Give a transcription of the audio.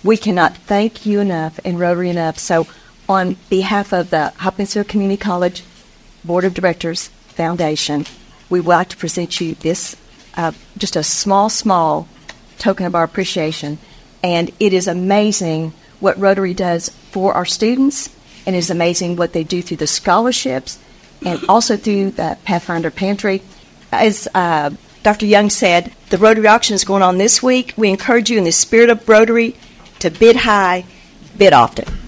We cannot thank you enough and Rotary enough. So on behalf of the Hopkinsville Community College Board of Directors Foundation, we would like to present you this, just a small token of our appreciation. And it is amazing what Rotary does for our students, and it is amazing what they do through the scholarships and also through the Pathfinder Pantry. As Dr. Young said, the Rotary auction is going on this week. We encourage you in the spirit of Rotary to bid high, bid often.